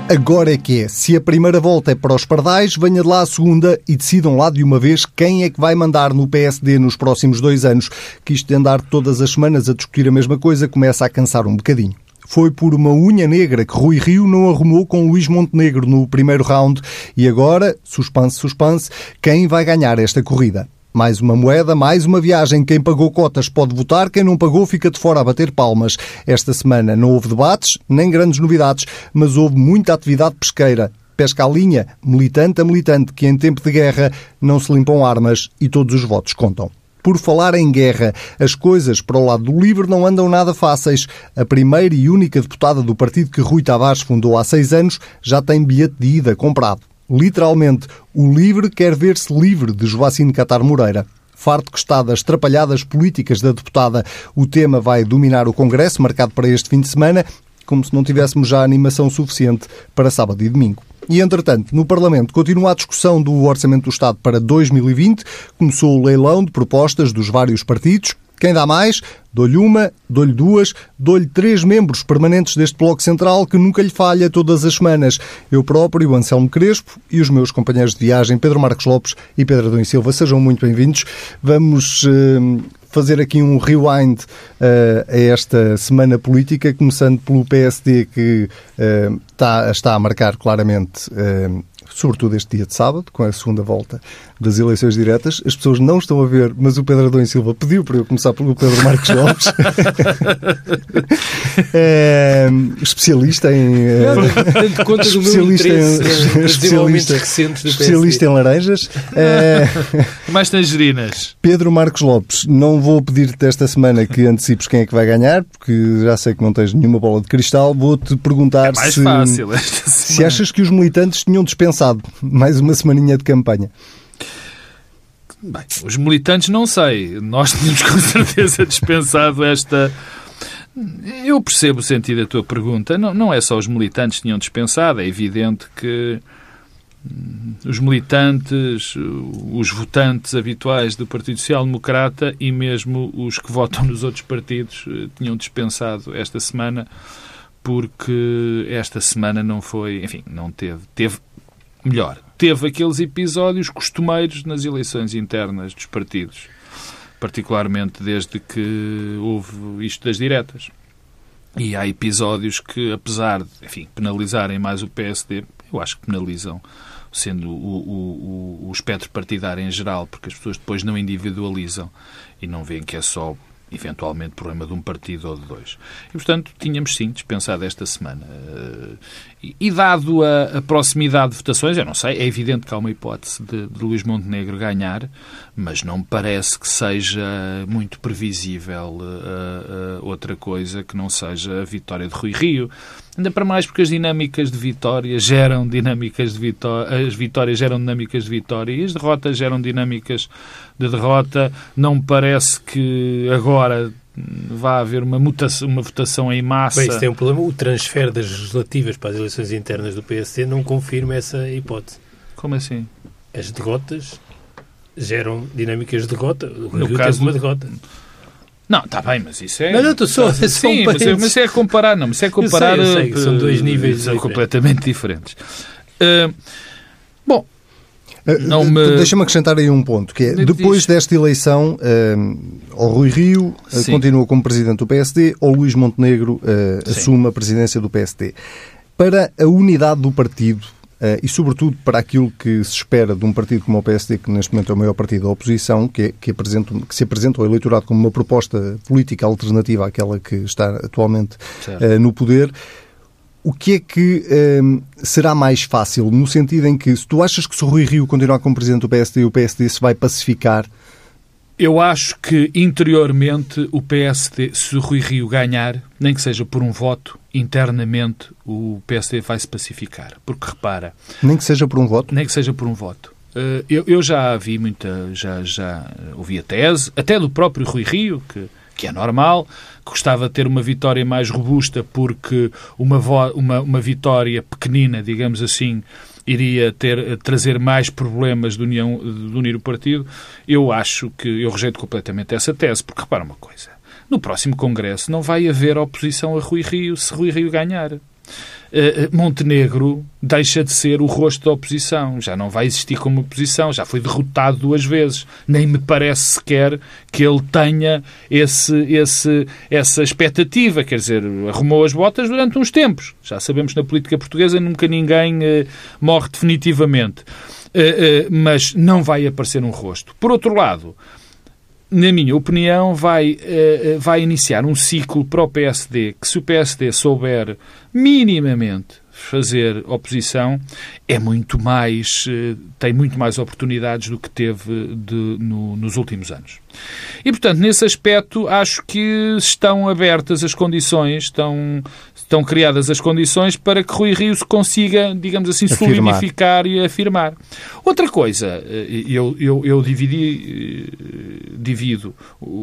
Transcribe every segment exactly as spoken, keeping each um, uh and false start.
Agora é que é. Se a primeira volta é para os pardais, venha de lá a segunda e decidam lá de uma vez quem é que vai mandar no P S D nos próximos dois anos, que isto de andar todas as semanas a discutir a mesma coisa começa a cansar um bocadinho. Foi por uma unha negra que Rui Rio não arrumou com Luís Montenegro no primeiro round e agora, suspense, suspense, quem vai ganhar esta corrida? Mais uma moeda, mais uma viagem. Quem pagou cotas pode votar, quem não pagou fica de fora a bater palmas. Esta semana não houve debates, nem grandes novidades, mas houve muita atividade pesqueira. Pesca à linha, militante a militante, que em tempo de guerra não se limpam armas e todos os votos contam. Por falar em guerra, as coisas para o lado do LIVRE não andam nada fáceis. A primeira e única deputada do partido que Rui Tavares fundou há seis anos já tem bilhete de ida comprado. Literalmente, o LIVRE quer ver-se livre de Joacine Catar Moreira. Farto que está das trapalhadas políticas da deputada, o tema vai dominar o Congresso, marcado para este fim de semana, como se não tivéssemos já animação suficiente para sábado e domingo. E, entretanto, no Parlamento continua a discussão do Orçamento do Estado para dois mil e vinte. Começou o leilão de propostas dos vários partidos. Quem dá mais? Dou-lhe uma, dou-lhe duas, dou-lhe três membros permanentes deste Bloco Central que nunca lhe falha todas as semanas. Eu próprio, o Anselmo Crespo e os meus companheiros de viagem, Pedro Marcos Lopes e Pedro Adão e Silva. Sejam muito bem-vindos. Vamos uh, fazer aqui um rewind uh, a esta semana política, começando pelo P S D que uh, está, está a marcar claramente... Uh, sobretudo este dia de sábado, com a segunda volta das eleições diretas. As pessoas não estão a ver, mas o Pedro Adão e Silva pediu para eu começar pelo Pedro Marcos Lopes. É, especialista em... Tendo conta do meu interesse nos desenvolvimentos recentes do P S D. Especialista em laranjas. É, mais tangerinas. Pedro Marcos Lopes, não vou pedir-te esta semana que antecipes quem é que vai ganhar, porque já sei que não tens nenhuma bola de cristal. Vou-te perguntar é mais se, fácil esta se achas que os militantes tinham dispensado mais uma semaninha de campanha. Bem, os militantes não sei. Nós tínhamos com certeza dispensado esta... Eu percebo o sentido da tua pergunta. Não, não é só os militantes que tinham dispensado. É evidente que os militantes, os votantes habituais do Partido Social Democrata e mesmo os que votam nos outros partidos tinham dispensado esta semana, porque esta semana não foi... Enfim, não teve... teve Melhor, teve aqueles episódios costumeiros nas eleições internas dos partidos, particularmente desde que houve isto das diretas. E há episódios que, apesar de, enfim, penalizarem mais o P S D, eu acho que penalizam, sendo o, o, o, o espectro partidário em geral, porque as pessoas depois não individualizam e não veem que é só... eventualmente problema de um partido ou de dois. E, portanto, tínhamos sim dispensado esta semana. E, e dado a, a proximidade de votações, eu não sei, é evidente que há uma hipótese de, de Luís Montenegro ganhar, mas não me parece que seja muito previsível uh, uh, outra coisa que não seja a vitória de Rui Rio. Ainda para mais porque as dinâmicas de vitória geram dinâmicas de vitória, as vitórias geram dinâmicas de vitória e as derrotas geram dinâmicas de derrota. Não me parece que agora vá haver uma, mutação, uma votação em massa. Bem, isso tem um problema. O transfer das legislativas para as eleições internas do P S D não confirma essa hipótese. Como assim? As derrotas geram dinâmicas de derrota. O No Rio caso teve uma derrota. Não, está bem, mas isso é... Não, não, estou só... Sim, sim, mas, é, mas é comparar, não, mas é comparar... Eu sei, eu sei, que são dois níveis são diferentes. completamente diferentes. Uh, bom, não uh, me... Deixa-me acrescentar aí um ponto, que é, Me depois diz. desta eleição, uh, ou Rui Rio uh, continua como presidente do P S D, ou Luís Montenegro uh, assume a presidência do P S D. Para a unidade do partido, Uh, e, sobretudo, para aquilo que se espera de um partido como o P S D, que neste momento é o maior partido da oposição, que, é, que, apresenta, que se apresenta ao eleitorado como uma proposta política alternativa àquela que está atualmente uh, no poder, o que é que uh, será mais fácil? No sentido em que, se tu achas que se o Rui Rio continuar como presidente do P S D, o P S D se vai pacificar? Eu acho que, interiormente, o P S D, se o Rui Rio ganhar, nem que seja por um voto, internamente o P S D vai se pacificar. Porque, repara... Nem que seja por um voto? Nem que seja por um voto. Eu, eu já vi muita... Já, já ouvi a tese, até do próprio Rui Rio, que, que é normal, que gostava de ter uma vitória mais robusta porque uma, uma, uma vitória pequenina, digamos assim, iria ter, trazer mais problemas de, união, de unir o partido. Eu acho que eu rejeito completamente essa tese, porque repara uma coisa, no próximo Congresso não vai haver oposição a Rui Rio se Rui Rio ganhar. Montenegro deixa de ser o rosto da oposição. Já não vai existir como oposição. Já foi derrotado duas vezes. Nem me parece sequer que ele tenha esse, esse, essa expectativa. Quer dizer, arrumou as botas durante uns tempos. Já sabemos que na política portuguesa nunca ninguém uh, morre definitivamente. Uh, uh, mas não vai aparecer um rosto. Por outro lado, na minha opinião, vai, uh, vai iniciar um ciclo para o P S D que, se o P S D souber minimamente fazer oposição, é muito mais, uh, tem muito mais oportunidades do que teve de, no, nos últimos anos. E, portanto, nesse aspecto, acho que estão abertas as condições, estão, estão criadas as condições para que Rui Rio se consiga, digamos assim, afirmar. solidificar e afirmar. Outra coisa, eu, eu, eu dividi, divido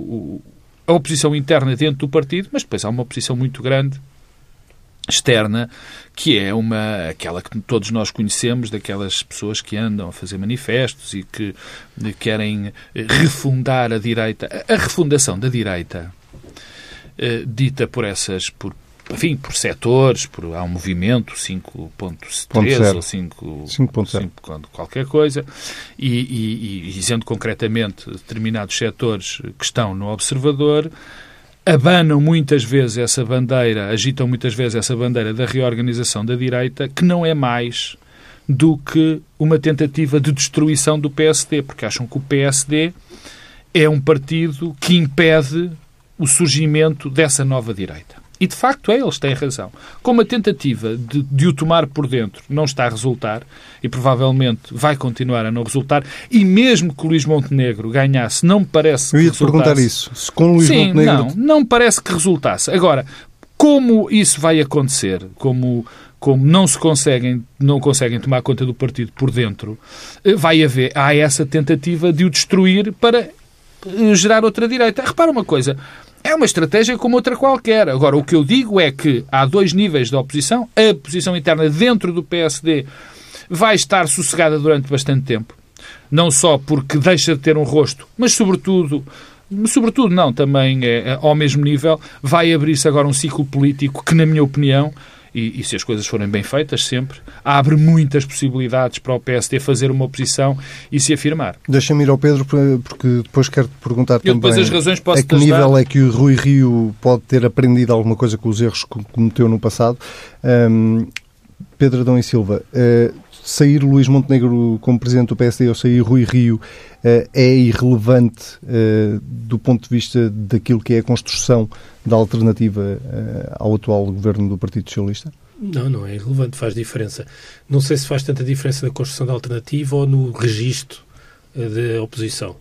a oposição interna dentro do partido, mas depois há uma oposição muito grande externa, que é uma, aquela que todos nós conhecemos, daquelas pessoas que andam a fazer manifestos e que querem refundar a direita. A refundação da direita, dita por essas, por, enfim, por setores, por, há um movimento cinco ponto três ou cinco ponto zero, qualquer coisa, e, e, e dizendo concretamente determinados setores que estão no Observador, abanam muitas vezes essa bandeira, agitam muitas vezes essa bandeira da reorganização da direita, que não é mais do que uma tentativa de destruição do P S D, porque acham que o P S D é um partido que impede o surgimento dessa nova direita. E, de facto, é, eles têm razão. Como a tentativa de, de o tomar por dentro não está a resultar, e provavelmente vai continuar a não resultar, e mesmo que o Luís Montenegro ganhasse, não me parece que Eu ia-te resultasse. perguntar isso. Se com o Luís Sim, Montenegro... não, não me parece que resultasse. Agora, como isso vai acontecer, como... como não se conseguem, não conseguem tomar conta do partido por dentro, vai haver, há essa tentativa de o destruir para gerar outra direita. Repara uma coisa, é uma estratégia como outra qualquer. Agora, o que eu digo é que há dois níveis de oposição. A posição interna dentro do P S D vai estar sossegada durante bastante tempo. Não só porque deixa de ter um rosto, mas sobretudo... Sobretudo não, também é, ao mesmo nível, vai abrir-se agora um ciclo político que, na minha opinião, e, e se as coisas forem bem feitas sempre, abre muitas possibilidades para o P S D fazer uma oposição e se afirmar. Deixa-me ir ao Pedro, porque depois quero-te perguntar Eu também depois as razões posso a que ajudar. nível é que o Rui Rio pode ter aprendido alguma coisa com os erros que cometeu no passado. Um, Pedro Adão e Silva, uh, sair Luís Montenegro como Presidente do P S D ou sair Rui Rio uh, é irrelevante uh, do ponto de vista daquilo que é a construção da alternativa uh, ao atual governo do Partido Socialista? Não, não é irrelevante, faz diferença. Não sei se faz tanta diferença na construção da alternativa ou no registro uh, da oposição.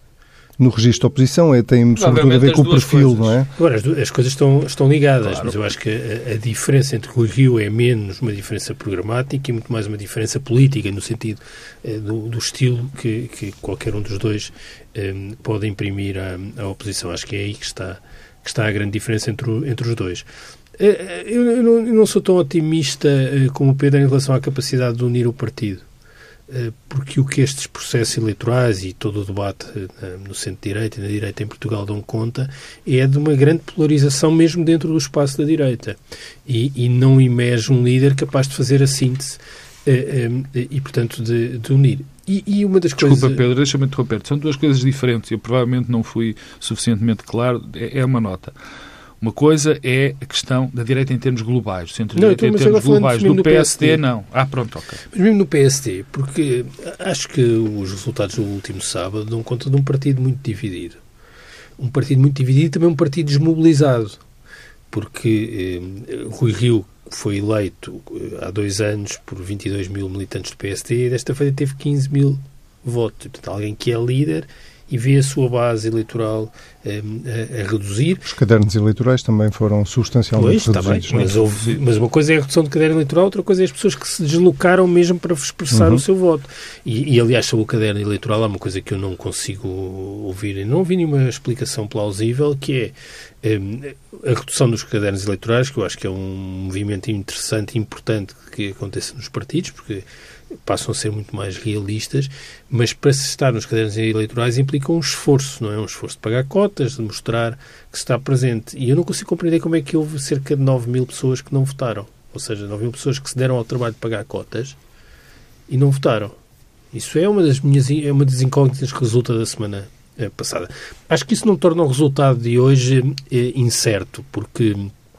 No registro de oposição é, tem sobretudo a ver com o perfil, coisas. Não é? Agora, as, du- as coisas estão, estão ligadas, Claro. mas eu acho que a, a diferença entre Rui Rio é menos uma diferença programática e muito mais uma diferença política, no sentido eh, do, do estilo que, que qualquer um dos dois eh, pode imprimir à, à oposição. Acho que é aí que está, que está a grande diferença entre, o, entre os dois. Eh, eu, eu, não, eu não sou tão otimista eh, como o Pedro em relação à capacidade de unir o partido. Porque o que estes processos eleitorais e todo o debate no centro-direita e na direita em Portugal dão conta é de uma grande polarização mesmo dentro do espaço da direita e, e não emerge um líder capaz de fazer a síntese e, portanto, de, de unir. E, e uma das Desculpa, coisas... Pedro, deixa-me interromper. São duas coisas diferentes. Eu provavelmente não fui suficientemente claro. É, é uma nota. Uma coisa é a questão da direita em termos globais, do centro-direita em termos globais, do P S D, não. Ah, pronto, ok. Mas mesmo no P S D, porque acho que os resultados do último sábado dão conta de um partido muito dividido. Um partido muito dividido e também um partido desmobilizado. Porque eh, Rui Rio foi eleito há dois anos por vinte e dois mil militantes do P S D e desta feita teve quinze mil votos. Portanto, alguém que é líder e vê a sua base eleitoral um, a, a reduzir. Os cadernos eleitorais também foram substancialmente pois, reduzidos. Está bem, mas, houve, mas uma coisa é a redução de caderno eleitoral, outra coisa é as pessoas que se deslocaram mesmo para expressar uhum. o seu voto. E, e, aliás, sobre o caderno eleitoral há uma coisa que eu não consigo ouvir e não ouvi nenhuma explicação plausível, que é um, a redução dos cadernos eleitorais, que eu acho que é um movimento interessante e importante que aconteça nos partidos, porque passam a ser muito mais realistas, mas para se estar nos cadernos eleitorais implica um esforço, não é? Um esforço de pagar cotas, de mostrar que se está presente. E eu não consigo compreender como é que houve cerca de nove mil pessoas que não votaram. Ou seja, não haviam pessoas que se deram ao trabalho de pagar cotas e não votaram. Isso é uma das minhas é uma das incógnitas que resulta da semana eh, passada. Acho que isso não torna o resultado de hoje eh, incerto, porque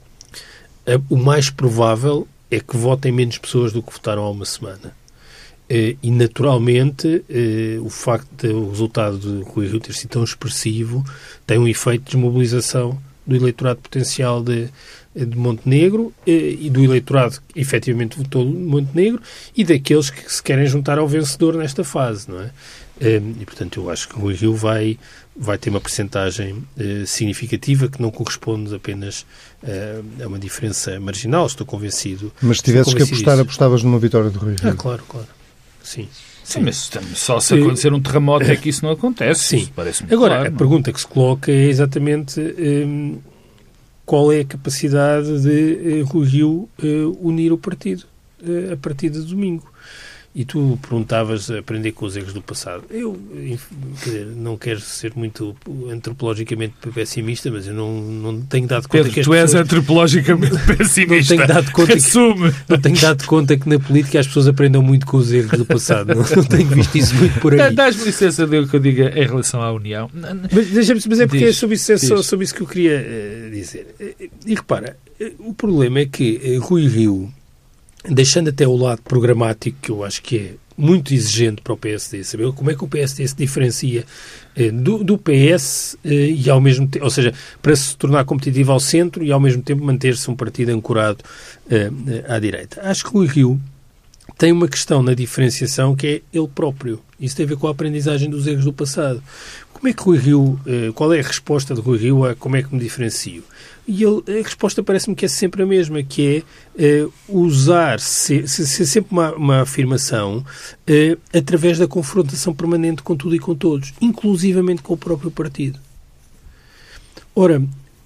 eh, o mais provável é que votem menos pessoas do que votaram há uma semana. Eh, e, naturalmente, eh, o facto do resultado de Rui Rio ter sido tão expressivo tem um efeito de desmobilização do eleitorado potencial de, de Montenegro eh, e do eleitorado que efetivamente votou Montenegro e daqueles que se querem juntar ao vencedor nesta fase, não é? Eh, e, portanto, eu acho que Rui Rio vai, vai ter uma percentagem eh, significativa que não corresponde apenas eh, a uma diferença marginal, estou convencido. Mas se tivesses que apostar, disso. apostavas numa vitória de Rui Rio? Ah, claro, claro. Sim. Sim, mas só se acontecer um terremoto é que isso não acontece. Sim. Parece-me Agora, claro, a não? pergunta que se coloca é exatamente hum, qual é a capacidade de uh, Rui Rio uh, unir o partido uh, a partir de domingo. E tu perguntavas aprender com os erros do passado. Eu quer dizer, não quero ser muito antropologicamente pessimista, mas eu não, não tenho dado conta Pedro, que as tu pessoas... és antropologicamente pessimista. Não tenho dado conta Assume. Que, não tenho dado conta que na política as pessoas aprendam muito com os erros do passado. Não, não tenho visto isso muito por aí. Dás-me licença de eu que eu diga em relação à União. Mas, deixa-me, mas é porque diz, é, sobre isso, é só sobre isso que eu queria uh, dizer. E repara, uh, o problema é que uh, Rui Rio, deixando até o lado programático, que eu acho que é muito exigente para o P S D, saber como é que o P S D se diferencia eh, do, do P S eh, e ao mesmo tempo, ou seja, para se tornar competitivo ao centro e ao mesmo tempo manter-se um partido ancorado eh, à direita. Acho que Rui Rio tem uma questão na diferenciação que é ele próprio. Isso tem a ver com a aprendizagem dos erros do passado. Como é que Rui Rio, eh, qual é a resposta de Rui Rio a como é que me diferencio? E ele, a resposta parece-me que é sempre a mesma, que é eh, usar, ser, ser sempre uma, uma afirmação eh, através da confrontação permanente com tudo e com todos, inclusivamente com o próprio partido. Ora,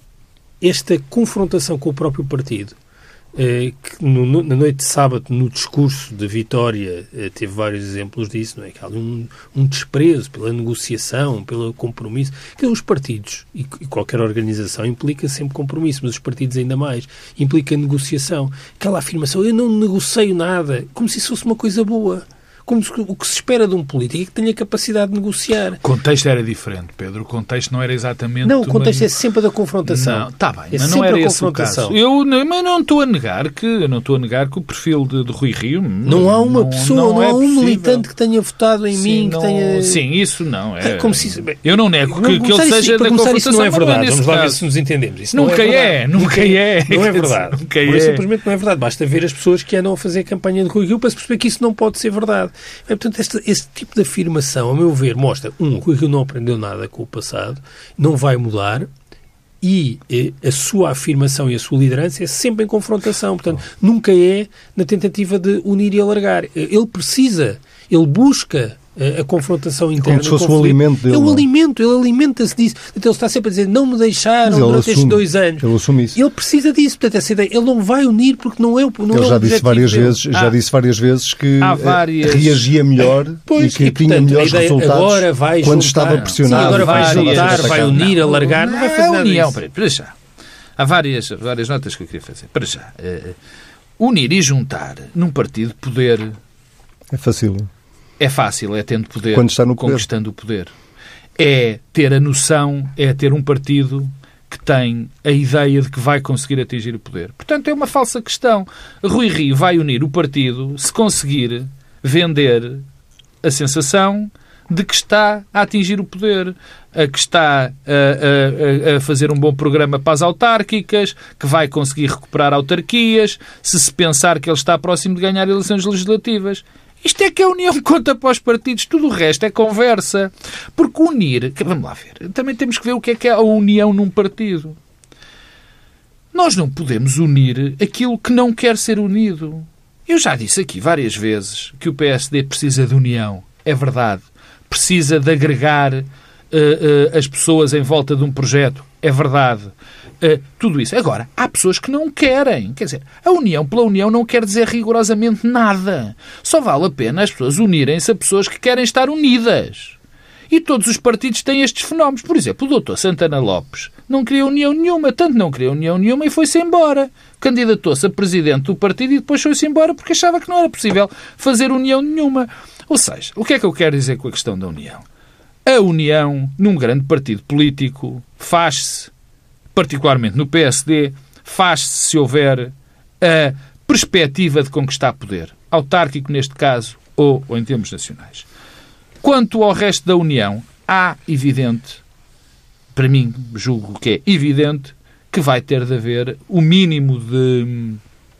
esta confrontação com o próprio partido, eh, que no, no, na noite de sábado, no discurso de Vitória, eh, teve vários exemplos disso, não é? Que há um, um desprezo pela negociação, pelo compromisso, que os partidos, e, e qualquer organização, implica sempre compromisso, mas os partidos ainda mais, implica negociação. Aquela afirmação, eu não negocio nada, como se isso fosse uma coisa boa. Como se, o que se espera de um político é que tenha capacidade de negociar. O contexto era diferente, Pedro. O contexto não era exatamente... Não, o contexto uma... é sempre da confrontação. Está bem, é mas não era esse o caso. Eu não, mas não estou a negar que eu não estou a negar que o perfil de, de Rui Rio... Não, não há uma não, pessoa, não, não é há um possível. militante que tenha votado em sim, mim, não, que tenha... Sim, isso não é... é como se... Eu não nego não, que, que ele seja isso, da confrontação. Isso não é verdade. Não Vamos lá ver se nos entendemos. Isso nunca não é, é, nunca é. Não é verdade. Nunca Por é. simplesmente não é verdade. Basta ver as pessoas que andam a fazer a campanha de Rui Rio para se perceber que isso não pode ser verdade. É, portanto, este, este tipo de afirmação, a meu ver, mostra, um, Rui Rio não aprendeu nada com o passado, não vai mudar, e eh, a sua afirmação e a sua liderança é sempre em confrontação. Portanto, nunca é na tentativa de unir e alargar. Ele precisa, ele busca a, a confrontação interna. Como se fosse o alimento dele. É o alimento, ele alimenta-se disso. Então ele está sempre a dizer, não me deixaram durante assume, estes dois anos. Ele assume isso. Ele precisa disso. Portanto, essa ideia, ele não vai unir porque não é o não Ele é já o disse várias dele. vezes, já ah, disse várias vezes que várias... reagia melhor pois, e que e, tinha portanto, melhores resultados agora vai quando juntar, estava pressionado. Sim, agora vai várias, juntar, vai unir, não, alargar, não, não vai fazer a nada união, disso. Para já. Há várias, várias notas que eu queria fazer. Para já. Uh, unir e juntar num partido de poder... É fácil. É fácil, é tendo poder, quando está no poder. Conquistando o poder. É ter a noção, é ter um partido que tem a ideia de que vai conseguir atingir o poder. Portanto, é uma falsa questão. Rui Rio vai unir o partido se conseguir vender a sensação de que está a atingir o poder, a que está a, a, a fazer um bom programa para as autárquicas, que vai conseguir recuperar autarquias, se se pensar que ele está próximo de ganhar eleições legislativas. Isto é que a união conta para os partidos. Tudo o resto é conversa. Porque unir... Vamos lá ver. Também temos que ver o que é que é a união num partido. Nós não podemos unir aquilo que não quer ser unido. Eu já disse aqui várias vezes que o P S D precisa de união. É verdade. Precisa de agregar uh, uh, as pessoas em volta de um projeto. É verdade. Uh, tudo isso. Agora, há pessoas que não querem. Quer dizer, a união pela união não quer dizer rigorosamente nada. Só vale a pena as pessoas unirem-se a pessoas que querem estar unidas. E todos os partidos têm estes fenómenos. Por exemplo, o doutor Santana Lopes não queria união nenhuma, tanto não queria união nenhuma e foi-se embora. candidatou-se a presidente do partido e depois foi-se embora porque achava que não era possível fazer união nenhuma. Ou seja, o que é que eu quero dizer com a questão da união? A união, num grande partido político, faz-se, particularmente no P S D, faz-se se houver a perspectiva de conquistar poder, autárquico neste caso, ou, ou em termos nacionais. Quanto ao resto da união, há evidente, para mim, julgo que é evidente, que vai ter de haver o mínimo de,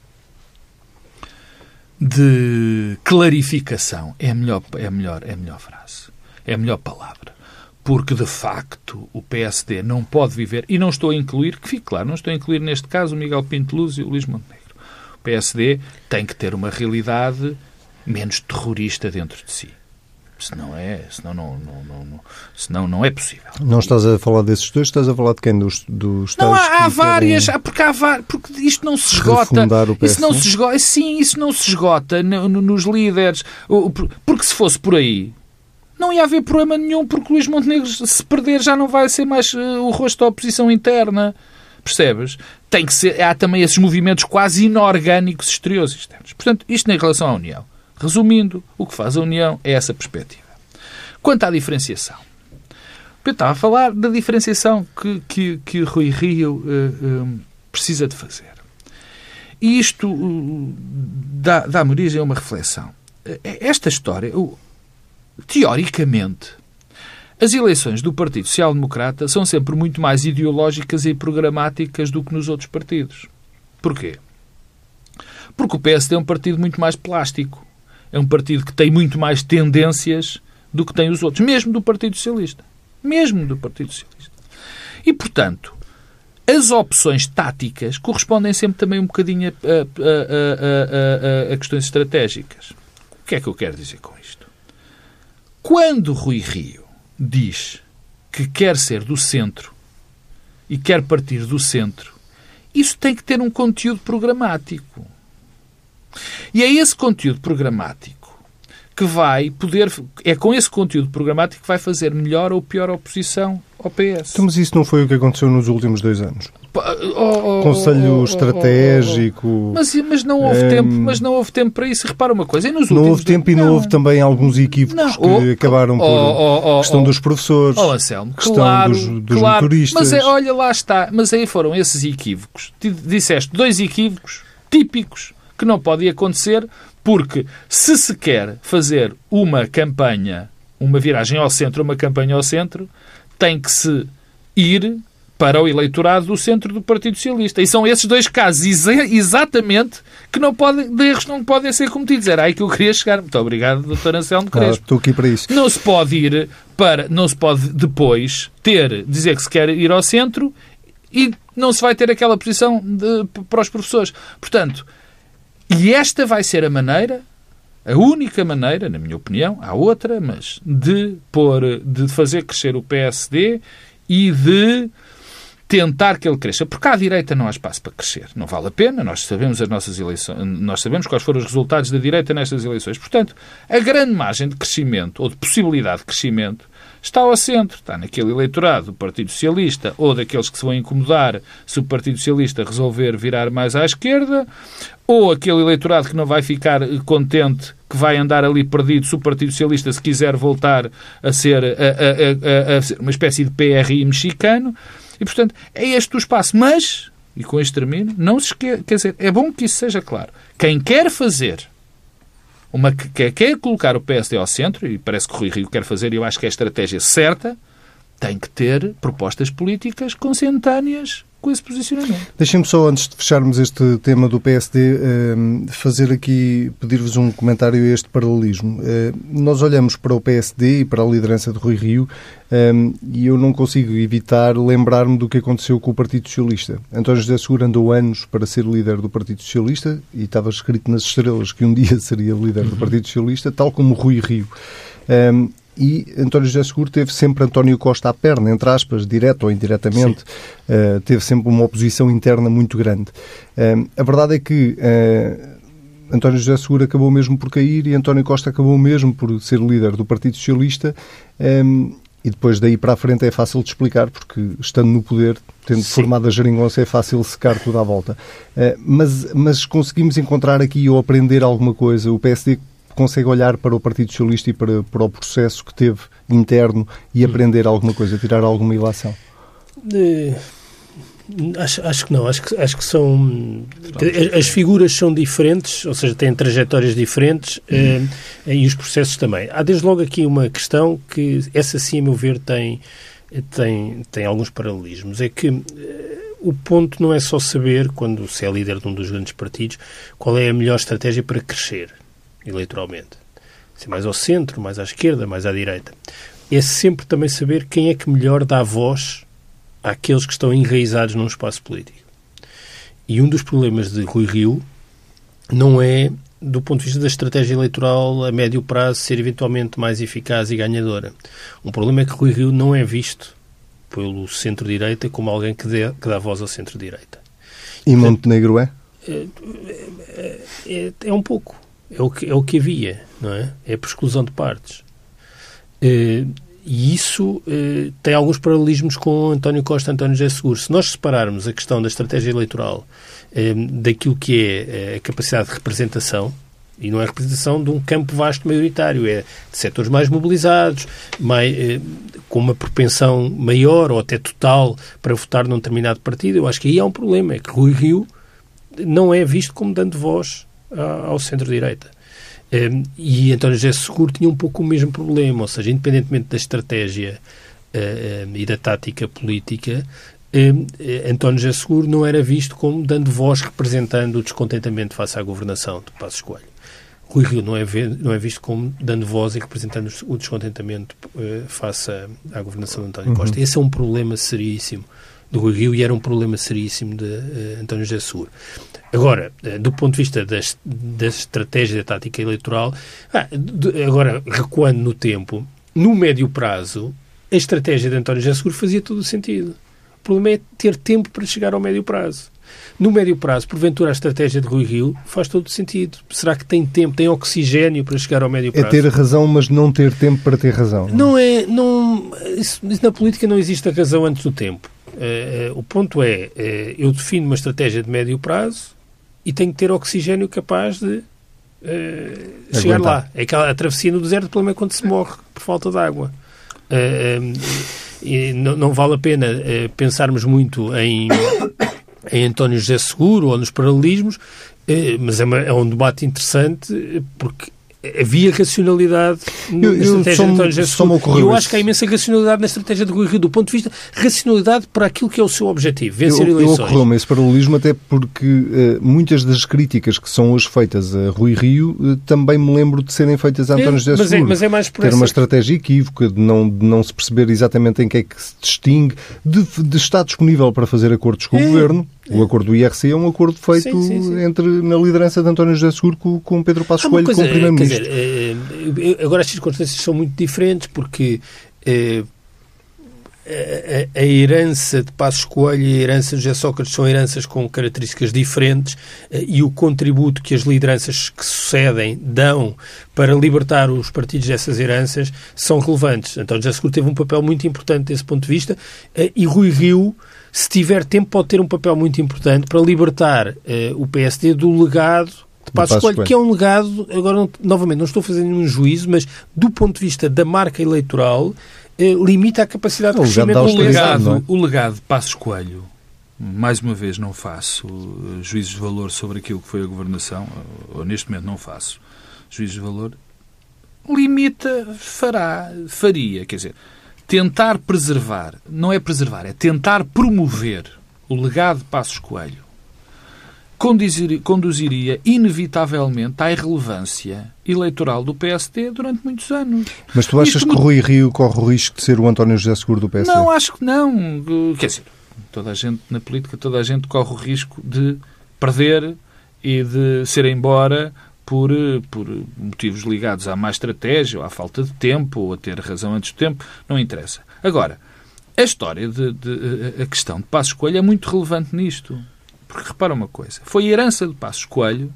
de clarificação. É a melhor, é a melhor, é a melhor frase. É a melhor palavra. Porque, de facto, o P S D não pode viver, e não estou a incluir, que fique claro, não estou a incluir neste caso o Miguel Pinto Luz e o Luís Montenegro. O P S D tem que ter uma realidade menos terrorista dentro de si. Senão, é, senão, não, não, não, não, senão não é possível. Não estás a falar desses dois, estás a falar de quem? Dos, dos não, há, há várias, porque, há várias, porque isto não se esgota. Isso não se esgota. Sim, isso não se esgota no, no, nos líderes. Porque se fosse por aí, não ia haver problema nenhum, porque o Luís Montenegro, se perder, já não vai ser mais uh, o rosto da oposição interna. Percebes? Tem que ser, há também esses movimentos quase inorgânicos exteriores e externos. Portanto, isto em relação à União. Resumindo, o que faz a União é essa perspectiva. Quanto à diferenciação, eu estava a falar da diferenciação que, que, que Rui Rio uh, uh, precisa de fazer. E isto uh, dá, dá-me origem a uma reflexão. Esta história, uh, teoricamente, as eleições do Partido Social Democrata são sempre muito mais ideológicas e programáticas do que nos outros partidos. Porquê? Porque o P S D é um partido muito mais plástico. É um partido que tem muito mais tendências do que tem os outros, mesmo do Partido Socialista. Mesmo do Partido Socialista. E, portanto, as opções táticas correspondem sempre também um bocadinho a, a, a, a, a questões estratégicas. O que é que eu quero dizer com isto? Quando Rui Rio diz que quer ser do centro e quer partir do centro, isso tem que ter um conteúdo programático. E é esse conteúdo programático que vai poder... É com esse conteúdo programático que vai fazer melhor ou pior a oposição ao P S. Então, mas isso não foi o que aconteceu nos últimos dois anos? Oh, oh, Conselho oh, oh, estratégico... Oh, oh. Mas, mas, não houve um... tempo, mas não houve tempo para isso. Repara uma coisa. E nos não houve tempo dois... e não, não houve também alguns equívocos não. que oh, acabaram por... Oh, oh, oh, questão oh, dos professores, oh, Anselmo, questão claro, dos, dos claro, motoristas... Mas é, olha, lá está. Mas aí foram esses equívocos. Disseste dois equívocos típicos que não podem acontecer, porque se se quer fazer uma campanha, uma viragem ao centro, uma campanha ao centro, tem que se ir para o eleitorado do centro do Partido Socialista. E são esses dois casos exa- exatamente que não podem, de erros não podem ser cometidos. Era aí que eu queria chegar. Muito obrigado, doutor Anselmo Crespo. Ah, estou aqui para isso. Não se pode ir para, não se pode depois ter, dizer que se quer ir ao centro e não se vai ter aquela posição de, para os professores. Portanto, e esta vai ser a maneira, a única maneira, na minha opinião, há outra, mas de pôr, de fazer crescer o P S D e de tentar que ele cresça. Porque à direita não há espaço para crescer. Não vale a pena. Nós sabemos as nossas eleições, nós sabemos quais foram os resultados da direita nestas eleições. Portanto, a grande margem de crescimento, ou de possibilidade de crescimento, está ao centro. Está naquele eleitorado do Partido Socialista ou daqueles que se vão incomodar se o Partido Socialista resolver virar mais à esquerda, ou aquele eleitorado que não vai ficar contente, que vai andar ali perdido se o Partido Socialista se quiser voltar a ser, a, a, a, a ser uma espécie de P R I mexicano. E, portanto, é este o espaço. Mas, e com isto termino, não se esqueça, quer dizer, é bom que isso seja claro. Quem quer fazer, uma, quem quer colocar o P S D ao centro, e parece que o Rui Rio quer fazer, e eu acho que é a estratégia certa, tem que ter propostas políticas consentâneas com esse posicionamento. Deixem-me só, antes de fecharmos este tema do P S D, fazer aqui, pedir-vos um comentário a este paralelismo. Nós olhamos para o P S D e para a liderança de Rui Rio e eu não consigo evitar lembrar-me do que aconteceu com o Partido Socialista. António José Seguro andou anos para ser líder do Partido Socialista e estava escrito nas estrelas que um dia seria líder do Partido Socialista, tal como Rui Rio. E António José Seguro teve sempre António Costa à perna, entre aspas, direto ou indiretamente. Uh, teve sempre uma oposição interna muito grande. Uh, a verdade é que uh, António José Seguro acabou mesmo por cair e António Costa acabou mesmo por ser líder do Partido Socialista. Um, E depois daí para a frente é fácil de explicar, porque estando no poder, tendo Sim. formado a geringonça, é fácil secar tudo à volta. Uh, mas, mas conseguimos encontrar aqui ou aprender alguma coisa? O P S D consegue olhar para o Partido Socialista e para, para o processo que teve interno e aprender alguma coisa, tirar alguma ilação? Uh, acho, acho que não. Acho que, acho que são... As, as figuras são diferentes, ou seja, têm trajetórias diferentes uh, e os processos também. Há desde logo aqui uma questão que, essa sim, a meu ver, tem, tem, tem alguns paralelismos. É que uh, o ponto não é só saber, quando se é líder de um dos grandes partidos, qual é a melhor estratégia para crescer eleitoralmente. Se é mais ao centro, mais à esquerda, mais à direita. É sempre também saber quem é que melhor dá voz àqueles que estão enraizados num espaço político. E um dos problemas de Rui Rio não é, do ponto de vista da estratégia eleitoral a médio prazo, ser eventualmente mais eficaz e ganhadora. Um problema é que Rui Rio não é visto pelo centro-direita como alguém que, dê, que dá voz ao centro-direita. E Montenegro é? É, é, é um pouco. É o, que, é o que havia, não é? É por exclusão de partes. É, e isso é, tem alguns paralelismos com António Costa e António José Seguro. Se nós separarmos a questão da estratégia eleitoral é, daquilo que é a capacidade de representação, e não é representação de um campo vasto maioritário, é de setores mais mobilizados, mais, é, com uma propensão maior ou até total para votar num determinado partido, eu acho que aí há um problema, é que Rui Rio não é visto como dando voz ao centro-direita. Um, e António José Seguro tinha um pouco o mesmo problema, ou seja, independentemente da estratégia uh, um, e da tática política, um, António José Seguro não era visto como dando voz, representando o descontentamento face à governação de Passos Coelho. Rui Rio não é, não é visto como dando voz e representando o descontentamento uh, face à, à governação de António Costa. Uhum. Esse é um problema seríssimo do Rui Rio e era um problema seríssimo de uh, António José Seguro. Agora, do ponto de vista da, da estratégia da tática eleitoral, ah, de, agora, recuando no tempo, no médio prazo, a estratégia de António José Seguro fazia todo o sentido. O problema é ter tempo para chegar ao médio prazo. No médio prazo, porventura, a estratégia de Rui Rio faz todo o sentido. Será que tem tempo, tem oxigênio para chegar ao médio prazo? É ter razão, mas não ter tempo para ter razão. Não, não é... Não, isso, na política não existe a razão antes do tempo. Uh, uh, o ponto é, uh, eu defino uma estratégia de médio prazo e tenho que ter oxigênio capaz de uh, chegar lá. É aquela a travessia no deserto, o problema é quando se morre por falta de água. Uh, um, e não, não vale a pena uh, pensarmos muito em, em António José Seguro ou nos paralelismos, uh, mas é, uma, é um debate interessante porque havia racionalidade na eu, eu estratégia só, de António José Seguro. E eu isso. acho que há imensa racionalidade na estratégia de Rui Rio, do ponto de vista racionalidade para aquilo que é o seu objetivo, vencer eu, eleições. Eu ocorreu-me esse paralelismo até porque uh, muitas das críticas que são hoje feitas a Rui Rio uh, também me lembro de serem feitas a António José Seguro. É, mas é mais por ter essa... uma estratégia equívoca, de não, de não se perceber exatamente em que é que se distingue, de, de estar disponível para fazer acordos com é. o Governo. O acordo do I R C é um acordo feito sim, sim, sim. entre na liderança de António José Seguro com, com Pedro Passos Coelho, como Primeiro-Ministro. Quer dizer, agora as circunstâncias são muito diferentes porque eh, a, a, a herança de Passos Coelho e a herança de José Sócrates são heranças com características diferentes eh, e o contributo que as lideranças que sucedem dão para libertar os partidos dessas heranças são relevantes. António José Seguro teve um papel muito importante desse ponto de vista eh, e Rui Rio, se tiver tempo, pode ter um papel muito importante para libertar uh, o P S D do legado de Passos Coelho, Coelho, que é um legado, agora, não, novamente, não estou fazendo nenhum juízo, mas do ponto de vista da marca eleitoral, uh, limita a capacidade de crescimento do legado. O legado de Passos Coelho, mais uma vez, não faço uh, juízos de valor sobre aquilo que foi a governação, ou, ou neste momento não faço juízos de valor, limita, fará, faria, quer dizer... Tentar preservar, não é preservar, é tentar promover o legado de Passos Coelho conduzir, conduziria inevitavelmente à irrelevância eleitoral do P S D durante muitos anos. Mas tu achas Isto que Rui Rio corre o risco de ser o António José Seguro do P S D? Não, acho que não. Quer dizer, toda a gente na política, toda a gente corre o risco de perder e de ser embora Por, por motivos ligados à má estratégia, ou à falta de tempo, ou a ter razão antes do tempo, não interessa. Agora, a história, de, de, a questão de Passos Coelho é muito relevante nisto. Porque, repara uma coisa, foi a herança de Passos Coelho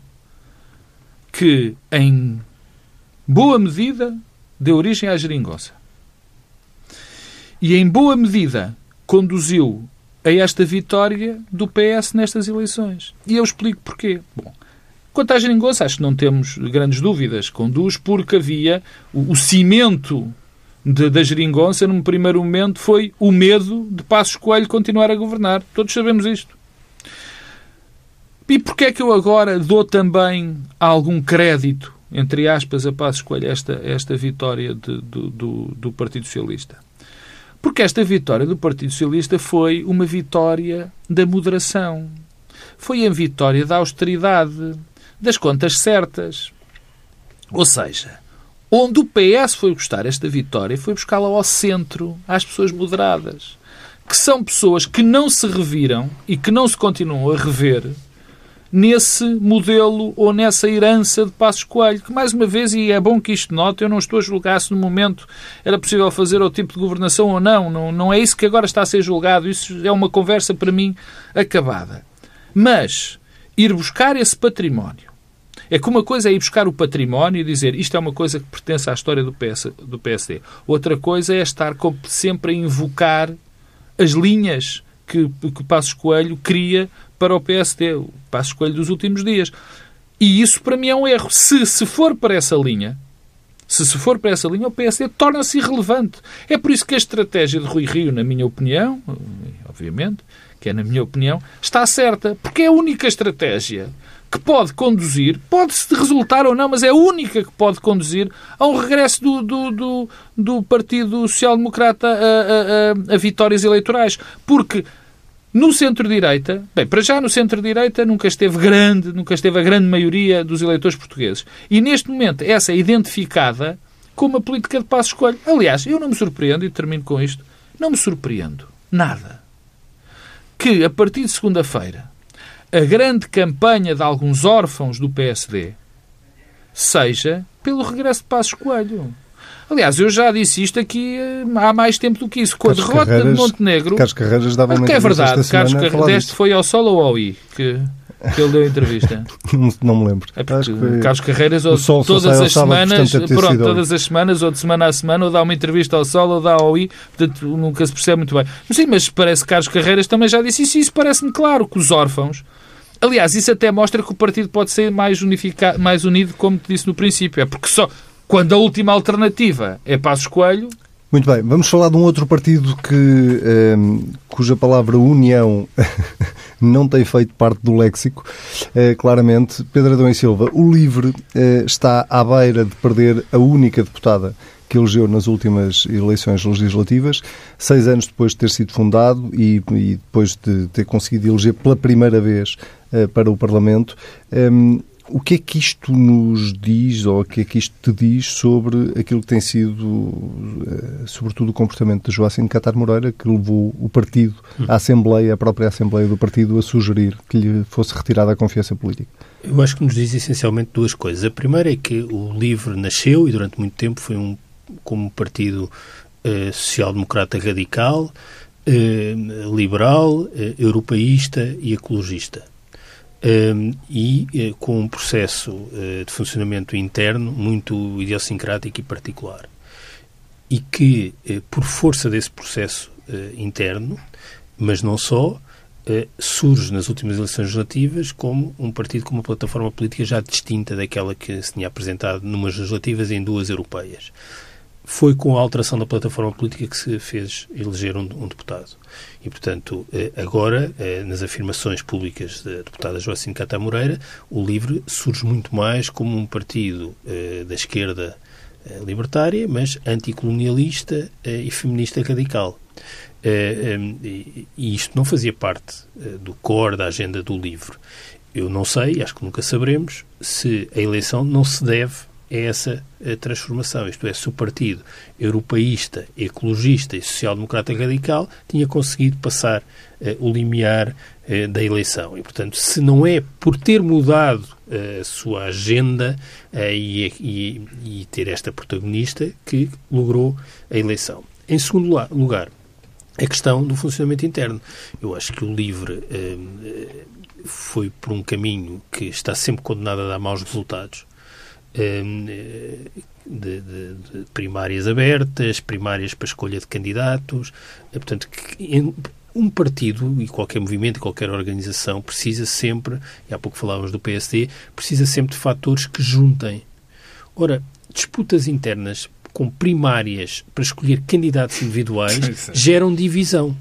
que, em boa medida, deu origem à geringonça. e, em boa medida, conduziu a esta vitória do P S nestas eleições. E eu explico porquê. Bom, quanto à geringonça, acho que não temos grandes dúvidas. Conduz porque havia o, o cimento de, da geringonça, num primeiro momento, foi o medo de Passos Coelho continuar a governar. Todos sabemos isto. E porquê é que eu agora dou também algum crédito, entre aspas, a Passos Coelho, esta, esta vitória de, do, do, do Partido Socialista? Porque esta vitória do Partido Socialista foi uma vitória da moderação. Foi a vitória da austeridade, das contas certas. Ou seja, onde o P S foi buscar esta vitória, foi buscá-la ao centro, às pessoas moderadas, que são pessoas que não se reviram e que não se continuam a rever nesse modelo ou nessa herança de Passos Coelho, que, mais uma vez, e é bom que isto note, eu não estou a julgar se no momento era possível fazer outro tipo de governação ou não. Não, não é isso que agora está a ser julgado. Isso é uma conversa, para mim, acabada. Mas ir buscar esse património, é que uma coisa é ir buscar o património e dizer isto é uma coisa que pertence à história do, P S, do P S D. Outra coisa é estar sempre a invocar as linhas que, que Passos Coelho cria para o P S D, o Passos Coelho dos últimos dias. E isso, para mim, é um erro. Se, se for para essa linha, se se for para essa linha, o P S D torna-se irrelevante. É por isso que a estratégia de Rui Rio, na minha opinião, obviamente, que é na minha opinião, está certa. Porque é a única estratégia que pode conduzir, pode-se resultar ou não, mas é a única que pode conduzir a um regresso do, do, do, do Partido Social Democrata a, a, a, a vitórias eleitorais. Porque no centro-direita, bem, para já no centro-direita nunca esteve grande, nunca esteve a grande maioria dos eleitores portugueses. E neste momento essa é identificada como a política de Passos Coelho. Aliás, eu não me surpreendo, e termino com isto, não me surpreendo nada que a partir de segunda-feira a grande campanha de alguns órfãos do P S D seja pelo regresso de Passos Coelho. Aliás, eu já disse isto aqui há mais tempo do que isso. Com a Carlos derrota Carreiras, de Montenegro... Carlos Carreiras dava uma que é verdade, Carlos Carreiras deste foi ao Sol ou ao I que, que ele deu a entrevista? não, não me lembro. É porque foi... Carlos Carreiras ou, Sol todas as sábado, semanas, portanto, pronto, sido... todas as semanas, ou de semana a semana, ou dá uma entrevista ao Sol ou dá ao I, portanto nunca se percebe muito bem. Mas sim, mas parece que Carlos Carreiras também já disse isso, e isso parece-me claro, que os órfãos... Aliás, isso até mostra que o partido pode ser mais, unificado, mais unido, como te disse no princípio. É porque só quando a última alternativa é Passos Coelho... Muito bem, vamos falar de um outro partido que, um, cuja palavra união não tem feito parte do léxico. Uh, claramente, Pedro Adão e Silva, o LIVRE, uh, está à beira de perder a única deputada que elegeu nas últimas eleições legislativas, seis anos depois de ter sido fundado e, e depois de ter conseguido eleger pela primeira vez uh, para o Parlamento. Um, o que é que isto nos diz, ou o que é que isto te diz sobre aquilo que tem sido, uh, sobretudo, o comportamento de Joacim de Catar Moreira, que levou o partido, a Assembleia, a própria Assembleia do partido, a sugerir que lhe fosse retirada a confiança política? Eu acho que nos diz essencialmente duas coisas. A primeira é que o LIVRE nasceu e durante muito tempo foi um como partido eh, social-democrata radical, eh, liberal, eh, europeísta e ecologista. Eh, e eh, com um processo eh, de funcionamento interno muito idiosincrático e particular. E que, eh, por força desse processo eh, interno, mas não só, eh, surge nas últimas eleições legislativas como um partido com uma plataforma política já distinta daquela que se tinha apresentado numas legislativas e em duas europeias. Foi com a alteração da plataforma política que se fez eleger um, um deputado. E, portanto, agora, nas afirmações públicas da deputada Joacim de Catar Moreira, o LIVRE surge muito mais como um partido eh, da esquerda eh, libertária, mas anticolonialista eh, e feminista radical. Eh, eh, e isto não fazia parte eh, do core da agenda do LIVRE. Eu não sei, acho que nunca saberemos, se a eleição não se deve a essa a transformação. Isto é, se o partido europeísta, ecologista e social-democrata radical tinha conseguido passar uh, o limiar uh, da eleição. E, portanto, se não é por ter mudado uh, a sua agenda uh, e, e, e ter esta protagonista que logrou a eleição. Em segundo lugar, a questão do funcionamento interno. Eu acho que o LIVRE uh, foi por um caminho que está sempre condenado a dar maus resultados. de, de, de primárias abertas, primárias para escolha de candidatos. Portanto, que um partido e qualquer movimento, qualquer organização precisa sempre, e há pouco falávamos do P S D, precisa sempre de fatores que juntem. Ora, disputas internas com primárias para escolher candidatos individuais geram divisão.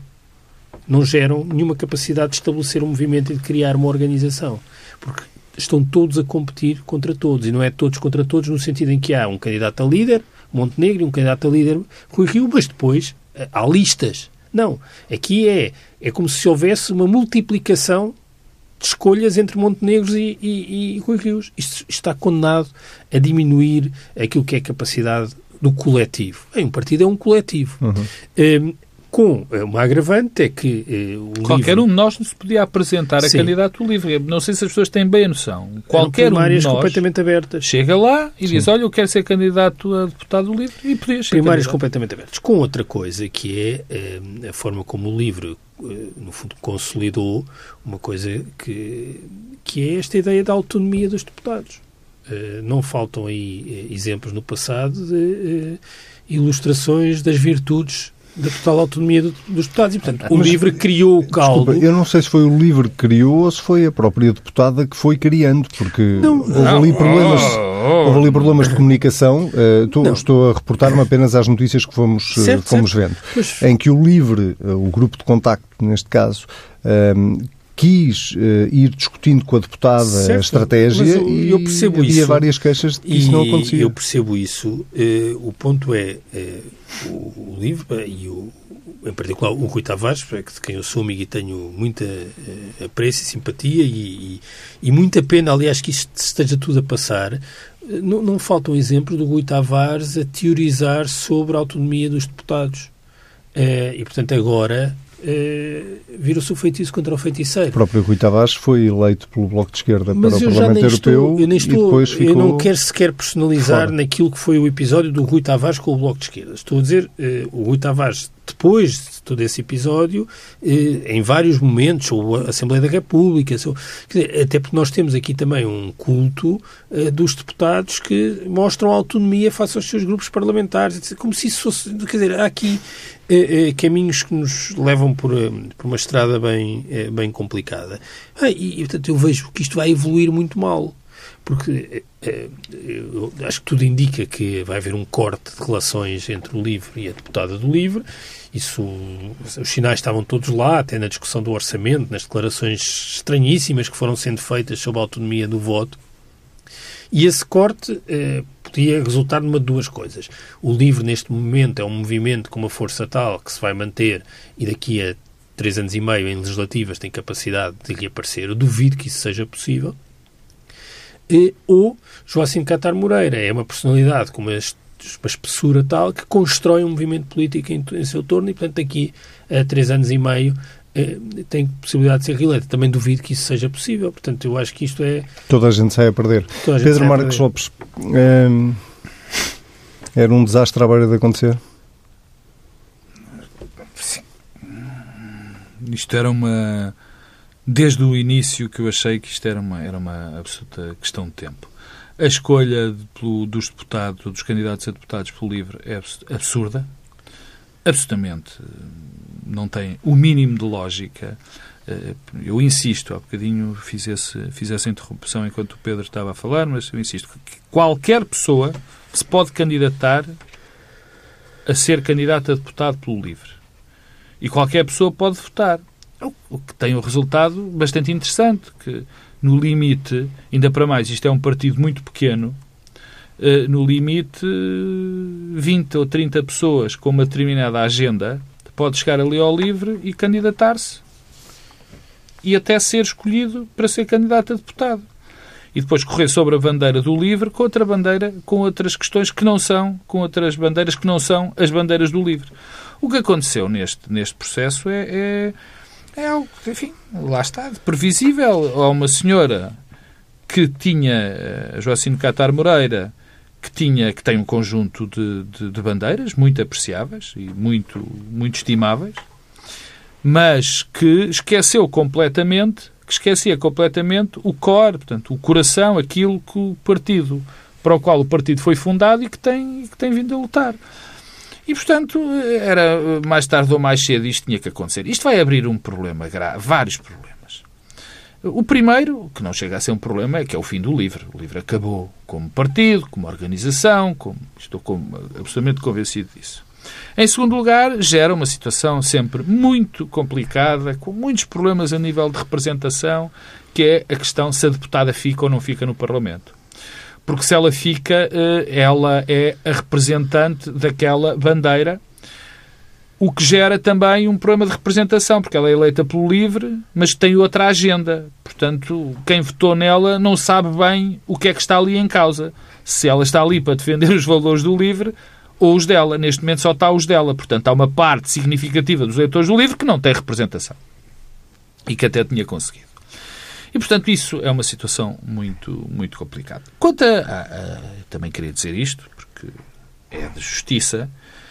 Não geram nenhuma capacidade de estabelecer um movimento e de criar uma organização. Porque estão todos a competir contra todos. E não é todos contra todos no sentido em que há um candidato a líder, Montenegro, e um candidato a líder, Rui Rio, mas depois há listas. Não. Aqui é, é como se houvesse uma multiplicação de escolhas entre Montenegros e, e, e Rui Rios. Isto está condenado a diminuir aquilo que é a capacidade do coletivo. Um partido é um coletivo. Uhum. Um, com uma agravante é que eh, o qualquer livro... um de nós não se podia apresentar a Sim. candidato livre. Não sei se as pessoas têm bem a noção. Qualquer um de nós completamente abertas. Chega lá e Sim. diz, olha, eu quero ser candidato a deputado livre, e podia ser primárias candidato. Completamente abertas. Com outra coisa que é eh, a forma como o livro, eh, no fundo, consolidou uma coisa que, que é esta ideia da autonomia dos deputados. Eh, não faltam aí eh, exemplos no passado de eh, ilustrações das virtudes da total autonomia do, dos deputados. E, portanto, o Mas, livro criou o caldo... Desculpa, eu não sei se foi o livro que criou ou se foi a própria deputada que foi criando, porque não, houve, não, ali problemas, oh, oh, houve ali problemas de comunicação. Uh, estou, estou a reportar-me apenas às notícias que fomos, certo, fomos certo. vendo. Mas... Em que o LIVRE, o grupo de contacto, neste caso... Um, quis uh, ir discutindo com a deputada certo, a estratégia eu, eu percebo e havia isso, várias queixas de que isso não acontecia. Eu percebo isso. Uh, o ponto é uh, o, o livro e, o, em particular, o Rui Tavares, de quem eu sou amigo e tenho muita uh, apreço e simpatia e, e, e muita pena, aliás, que isto esteja tudo a passar. Uh, não, não faltam exemplos do Rui Tavares a teorizar sobre a autonomia dos deputados. Uh, e, portanto, agora... Uh, virou-se o feitiço contra o feiticeiro. O próprio Rui Tavares foi eleito pelo Bloco de Esquerda Mas para o Parlamento Europeu estou, eu nem estou, e depois ficou eu não quero sequer personalizar fora. Naquilo que foi o episódio do Rui Tavares com o Bloco de Esquerda. Estou a dizer, uh, o Rui Tavares, depois de todo esse episódio, uh, em vários momentos, ou a Assembleia da República, ou, quer dizer, até porque nós temos aqui também um culto uh, dos deputados que mostram autonomia face aos seus grupos parlamentares, como se isso fosse, quer dizer, há aqui uh, uh, caminhos que nos levam por, uh, por uma estrada bem, uh, bem complicada. Ah, e, e, portanto, eu vejo que isto vai evoluir muito mal. Porque eh, eu acho que tudo indica que vai haver um corte de relações entre o LIVRE e a deputada do LIVRE. Isso, os sinais estavam todos lá, até na discussão do orçamento, nas declarações estranhíssimas que foram sendo feitas sobre a autonomia do voto. E esse corte eh, podia resultar numa de duas coisas. O LIVRE, neste momento, é um movimento com uma força tal que se vai manter e daqui a três anos e meio em legislativas tem capacidade de reaparecer. Eu duvido que isso seja possível. E, ou Joacim Catar Moreira é uma personalidade com uma, uma espessura tal que constrói um movimento político em, em seu torno e, portanto, daqui a três anos e meio eh, tem possibilidade de ser reeleito. Também duvido que isso seja possível. Portanto, eu acho que isto é... Toda a gente sai a perder. A Pedro Marcos Lopes, hum, era um desastre à beira de acontecer? Isto era uma... Desde o início que eu achei que isto era uma, era uma absoluta questão de tempo. A escolha de, pelo, dos deputados, dos candidatos a deputados pelo LIVRE é absurda. Absolutamente. Não tem o mínimo de lógica. Eu insisto, há bocadinho fiz, esse, fiz essa interrupção enquanto o Pedro estava a falar, mas eu insisto que qualquer pessoa se pode candidatar a ser candidato a deputado pelo LIVRE. E qualquer pessoa pode votar. O que tem um resultado bastante interessante, que no limite, ainda para mais, isto é um partido muito pequeno, no limite vinte ou trinta pessoas com uma determinada agenda pode chegar ali ao LIVRE e candidatar-se e até ser escolhido para ser candidato a deputado. E depois correr sobre a bandeira do LIVRE com outra bandeira, com outras questões que não são, com outras bandeiras que não são as bandeiras do LIVRE. O que aconteceu neste, neste processo é... é É algo, enfim, lá está, previsível. Há uma senhora que tinha, a Joacim Catar Moreira, que, tinha, que tem um conjunto de, de, de bandeiras muito apreciáveis e muito, muito estimáveis, mas que esqueceu completamente, que esquecia completamente o core, portanto, o coração, aquilo que o partido para o qual o partido foi fundado e que tem, que tem vindo a lutar. E, portanto, era mais tarde ou mais cedo isto tinha que acontecer. Isto vai abrir um problema grave, vários problemas. O primeiro, que não chega a ser um problema, é que é o fim do LIVRE. O LIVRE acabou como partido, como organização, como, estou como, absolutamente convencido disso. Em segundo lugar, gera uma situação sempre muito complicada, com muitos problemas a nível de representação, que é a questão se a deputada fica ou não fica no Parlamento. Porque se ela fica, ela é a representante daquela bandeira, o que gera também um problema de representação, porque ela é eleita pelo LIVRE, mas tem outra agenda. Portanto, quem votou nela não sabe bem o que é que está ali em causa. Se ela está ali para defender os valores do LIVRE ou os dela. Neste momento só está os dela. Portanto, há uma parte significativa dos eleitores do LIVRE que não tem representação. E que até tinha conseguido. E, portanto, isso é uma situação muito, muito complicada. Quanto a, a, a... Também queria dizer isto, porque é de justiça.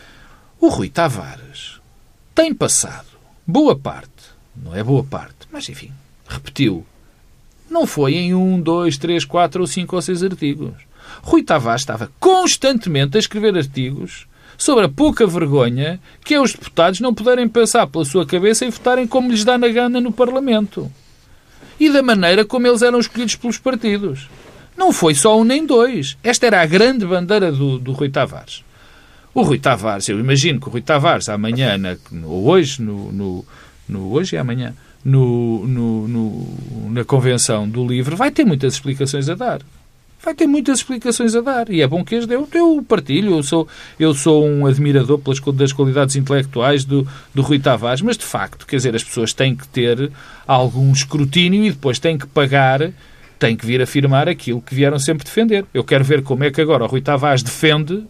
O Rui Tavares tem passado boa parte, não é boa parte, mas, enfim, repetiu. Não foi em um, dois, três, quatro ou cinco ou seis artigos. Rui Tavares estava constantemente a escrever artigos sobre a pouca vergonha que é os deputados não poderem pensar pela sua cabeça e votarem como lhes dá na gana no Parlamento. E da maneira como eles eram escolhidos pelos partidos. Não foi só um nem dois. Esta era a grande bandeira do, do Rui Tavares. O Rui Tavares, eu imagino que o Rui Tavares amanhã, na, ou hoje, no, no, no, hoje e amanhã, no, no, no, na convenção do LIVRE, vai ter muitas explicações a dar. Vai ter muitas explicações a dar. E é bom que as dê. Eu partilho. Eu sou, eu sou um admirador pelas, das qualidades intelectuais do, do Rui Tavares, mas, de facto, quer dizer, as pessoas têm que ter algum escrutínio e depois têm que pagar, têm que vir afirmar aquilo que vieram sempre defender. Eu quero ver como é que agora o Rui Tavares defende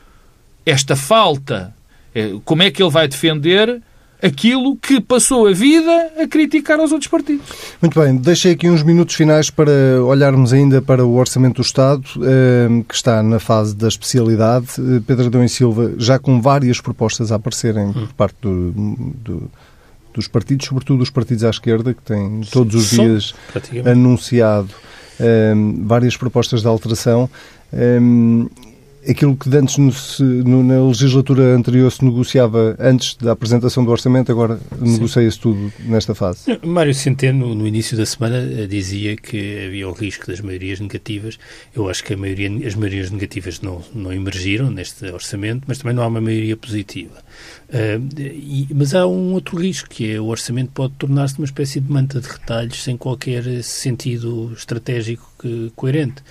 esta falta. Como é que ele vai defender aquilo que passou a vida a criticar aos outros partidos. Muito bem, deixei aqui uns minutos finais para olharmos ainda para o Orçamento do Estado, que está na fase da especialidade. Pedro Adão e Silva, já com várias propostas a aparecerem hum. por parte do, do, dos partidos, sobretudo os partidos à esquerda, que têm todos os dias anunciado um, várias propostas de alteração. Um, Aquilo que antes no, na legislatura anterior se negociava antes da apresentação do orçamento, agora negocia-se tudo nesta fase. Mário Centeno, no início da semana, dizia que havia o risco das maiorias negativas. Eu acho que a maioria, as maiorias negativas não, não emergiram neste orçamento, mas também não há uma maioria positiva. Uh, e, mas há um outro risco, que é o orçamento pode tornar-se uma espécie de manta de retalhos sem qualquer sentido estratégico que, coerente.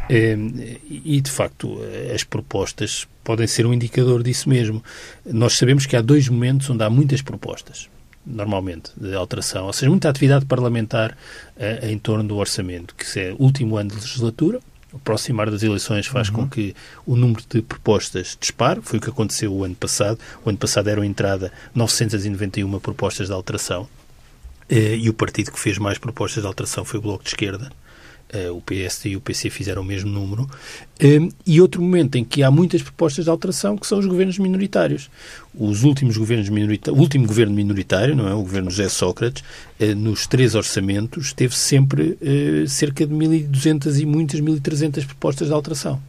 E, de facto, as propostas podem ser um indicador disso mesmo. Nós sabemos que há dois momentos onde há muitas propostas, normalmente, de alteração, ou seja, muita atividade parlamentar uh, em torno do orçamento, que é o último ano de legislatura. O aproximar das eleições faz uhum. com que o número de propostas dispare. Foi o que aconteceu o ano passado. O ano passado eram entrada novecentas e noventa e uma propostas de alteração, uh, e o partido que fez mais propostas de alteração foi o Bloco de Esquerda. Uh, o P S D e o P C fizeram o mesmo número. Um, e outro momento em que há muitas propostas de alteração, que são os governos minoritários. Os últimos governos minoritários, o último governo minoritário, não é? O governo José Sócrates, uh, nos três orçamentos, teve sempre uh, cerca de mil e duzentas e muitas, mil e trezentas propostas de alteração.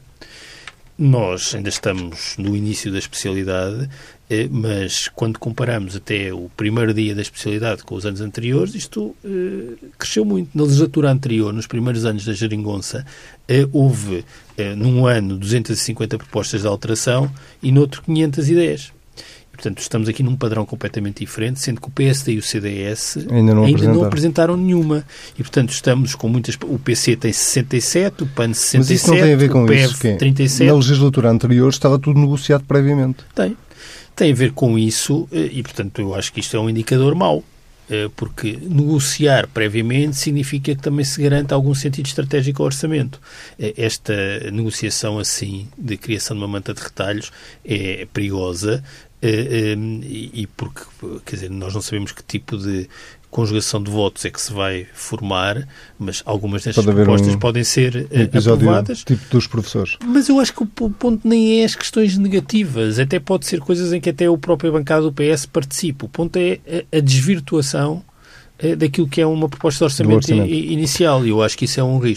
Nós ainda estamos no início da especialidade, mas quando comparamos até o primeiro dia da especialidade com os anos anteriores, isto eh, cresceu muito. Na legislatura anterior, nos primeiros anos da geringonça, eh, houve eh, num ano duzentas e cinquenta propostas de alteração e noutro quinhentas e dez. E, portanto, estamos aqui num padrão completamente diferente, sendo que o P S D e o C D S ainda não, ainda apresentaram. não apresentaram nenhuma. E, portanto, estamos com muitas... O P C tem sessenta e sete, o P A N sessenta e sete, Mas isso não tem a ver com o P E V isso, trinta e sete. Na legislatura anterior estava tudo negociado previamente. Tem. Tem a ver com isso e, portanto, eu acho que isto é um indicador mau, porque negociar previamente significa que também se garante algum sentido estratégico ao orçamento. Esta negociação assim, de criação de uma manta de retalhos, é perigosa e porque, quer dizer, nós não sabemos que tipo de conjugação de votos é que se vai formar, mas algumas destas Pode propostas um, podem ser um episódio aprovadas. Tipo dos professores. Mas eu acho que o ponto nem é as questões negativas, até pode ser coisas em que até o próprio bancada do P S participa. O ponto é a desvirtuação daquilo que é uma proposta de orçamento, orçamento. inicial, e eu acho que isso é um risco.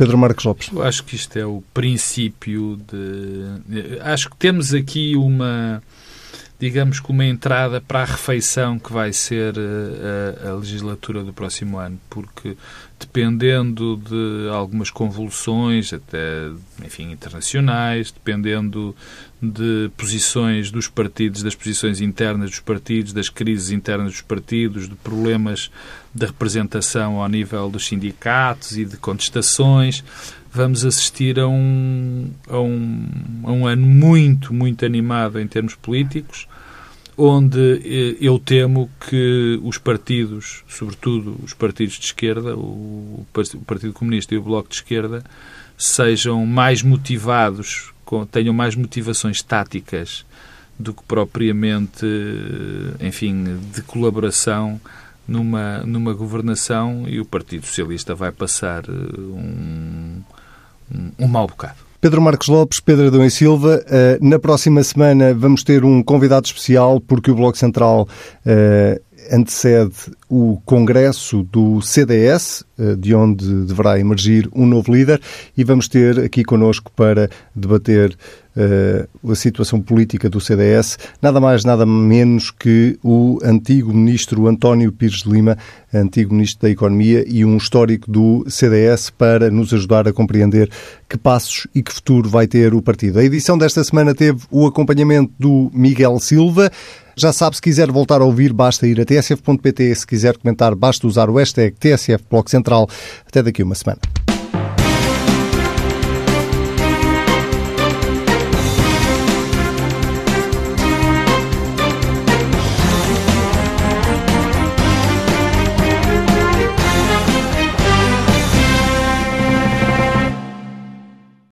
Pedro Marcos Lopes. Eu acho que isto é o princípio de... Acho que temos aqui uma... digamos que uma entrada para a refeição que vai ser a, a legislatura do próximo ano, porque dependendo de algumas convulsões, até, enfim, internacionais, dependendo de posições dos partidos, das posições internas dos partidos, das crises internas dos partidos, de problemas de representação ao nível dos sindicatos e de contestações, vamos assistir a um, a um, a um ano muito, muito animado em termos políticos, onde eu temo que os partidos, sobretudo os partidos de esquerda, o Partido Comunista e o Bloco de Esquerda, sejam mais motivados, tenham mais motivações táticas do que propriamente, enfim, de colaboração numa, numa governação, e o Partido Socialista vai passar um, um, um mau bocado. Pedro Marcos Lopes, Pedro Adão e Silva, na próxima semana vamos ter um convidado especial porque o Bloco Central antecede o congresso do C D S, de onde deverá emergir um novo líder, e vamos ter aqui connosco para debater uh, a situação política do C D S, nada mais, nada menos que o antigo ministro António Pires de Lima, antigo ministro da Economia e um histórico do C D S, para nos ajudar a compreender que passos e que futuro vai ter o partido. A edição desta semana teve o acompanhamento do Miguel Silva. Já sabe, se quiser voltar a ouvir, basta ir a t s f ponto p t. Se quiser comentar, basta usar o hashtag T S F Bloco Central. Até daqui a uma semana.